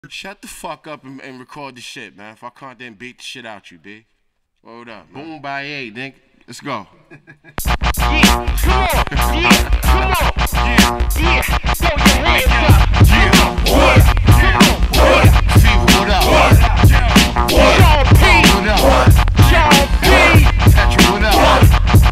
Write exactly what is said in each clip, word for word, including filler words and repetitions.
Shut the fuck up and, and record the shit, man. If I can't, then beat the shit out you, B. Hold up. Man. Boom by eight, nigga. Let's go. Yeah, come on. Yeah, come on. Yeah, yeah. Throw your hands up. Yeah. What? Come on. What? Fever, what up? What? Sean P. What up? Sean P. Patrick, what up?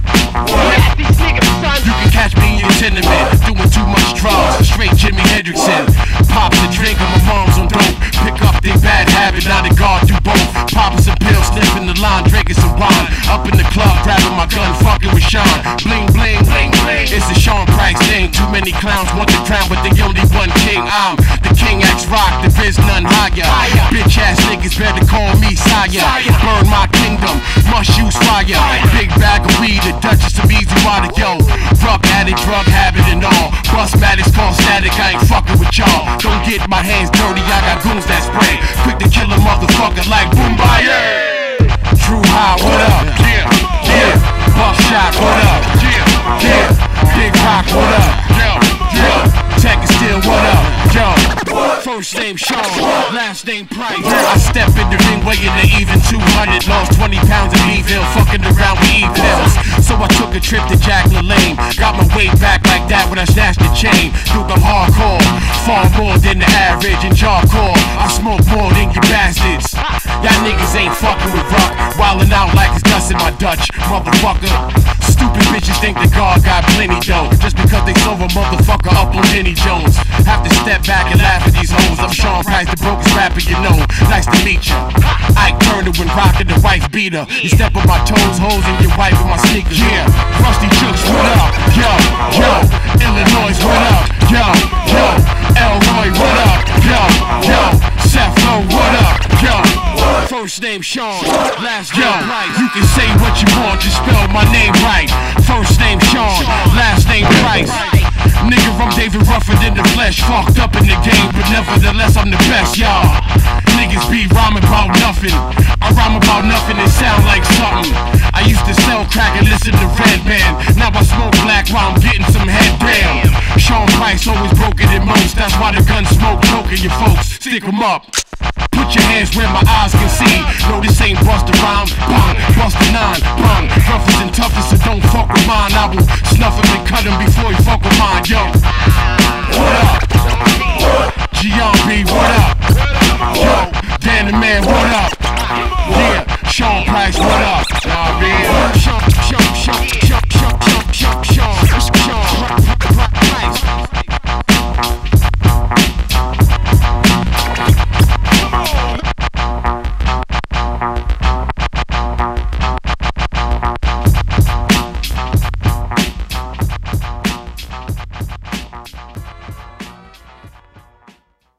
Rap these niggas, son. You can catch me in your tenement, doing too much drugs. Straight Jimi Hendrixin. Pop the drink and my mom's on dope. Pick up their bad habit, now they guard do both. Popping some pills, sniffing the line, drinking some wine. Up in the club, grabbing my gun, fucking with Sean. Bling, bling, bling, bling. It's a Sean Price thing. Too many clowns want the crown, but they only one king. I'm the King X Rock, there is none higher. Bitch ass niggas better call me sire. Burn my kingdom, must use fire. Big bag of weed, the Duchess of Easy Water, yo. Drug addict, drug habit and all. Bust matters, call static, I ain't fucking with y'all. Don't get my hands dirty, I got goons that spray. Quick to kill a motherfucker like Boom Baye. True High, what up? Yeah, yeah. Buckshot, what up? Yeah, yeah. Big Rock, what up? Yo, yo. Tech is still, what up? Yo. First name Sean, last name Price. I step in the ring weighing the even two hundred. Lost twenty pounds of evil, fucking around with evils. So I took a trip to Jack LaLanne. Got my weight back like that when I snatched the chain. Through the hardcore, far more than the average in charcoal. I smoke more than you bastards. Y'all niggas ain't fucking with rock. Wildin' out like it's Gus in my Dutch, motherfucker. Stupid bitches think that God got plenty dough just because they sold a motherfucker up on Jenny Jones. Have to step back and laugh at these hoes. I'm Sean Price, the brokest rapper you know. Nice to meet ya. Ike Turner when rockin' the wife beater. You step on my toes, hoes, and your wife with my sneakers. Yeah, Rusty Chooks, what up? Yo, yo, Illinois, what up? Yo, yo, Elroy, what up? Yo, yo, Seth Lowe, what up? Yo, first name Sean, last name Price. You can say what you want, just spell my name right. First name Sean, last name Price. Nigga, I'm David Ruffin in the flesh. Fucked up in the game, but nevertheless I'm the best, y'all. Niggas be rhyming about nothing. I rhyme about nothing and sound like something. I used to sell crack and listen to Red Band. Now I smoke black while I'm getting some head down. Sean Price always broken than most. That's why the gun smoke choking your folks. Stick 'em up. Put your hands where my eyes can see. No, this ain't Busta Rhymes. Bang, Busta Nine. Bang, roughest and toughest, so don't fuck with mine. I will snuff him and cut him before he fuck with mine. Yo, what up? G R B, what up?